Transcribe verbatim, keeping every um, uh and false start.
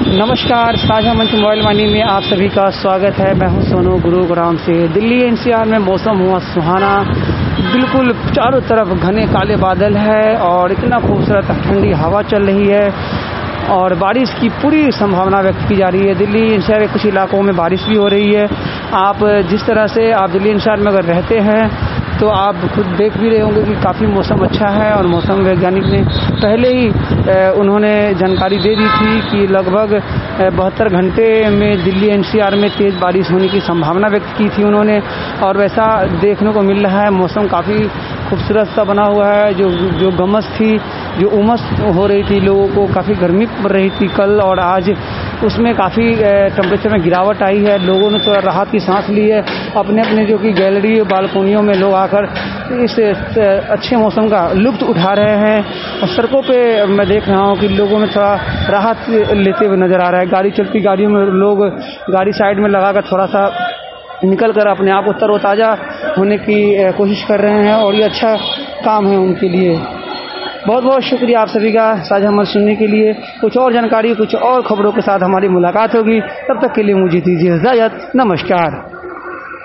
नमस्कार, साझा मंच मोबाइल वाणी में आप सभी का स्वागत है। मैं हूं सोनू गुरुग्राम से। दिल्ली एनसीआर में मौसम हुआ सुहाना, बिल्कुल चारों तरफ घने काले बादल है और इतना खूबसूरत ठंडी हवा चल रही है और बारिश की पूरी संभावना व्यक्त की जा रही है। दिल्ली एनसीआर के कुछ इलाकों में बारिश भी हो रही है। आप जिस तरह से आप दिल्ली एनसीआर में अगर रहते हैं तो आप खुद देख भी रहे होंगे कि काफ़ी मौसम अच्छा है और मौसम वैज्ञानिक ने पहले ही उन्होंने जानकारी दे दी थी कि लगभग बहत्तर घंटे में दिल्ली एनसीआर में तेज़ बारिश होने की संभावना व्यक्त की थी उन्होंने, और वैसा देखने को मिल रहा है। मौसम काफ़ी खूबसूरत सा बना हुआ है। जो जो गमस थी, जो उमस हो रही थी, लोगों को काफ़ी गर्मी पड़ रही थी कल और आज, उसमें काफ़ी टेम्परेचर में गिरावट आई है। लोगों ने थोड़ा राहत की सांस ली है। अपने अपने जो कि गैलरी बालकोनियों में लोग आकर इस अच्छे मौसम का लुत्फ़ उठा रहे हैं और सड़कों पे मैं देख रहा हूँ कि लोगों में थोड़ा राहत लेते हुए नज़र आ रहा है। गाड़ी चलती गाड़ियों में लोग गाड़ी साइड में लगाकर थोड़ा सा निकल कर अपने आप को तरोताज़ा होने की कोशिश कर रहे हैं और ये अच्छा काम है उनके लिए। बहुत बहुत शुक्रिया आप सभी का साझा मंच सुनने के लिए। कुछ और जानकारी, कुछ और खबरों के साथ हमारी मुलाकात होगी। तब तक के लिए मुझे दीजिए इजाज़त। नमस्कार।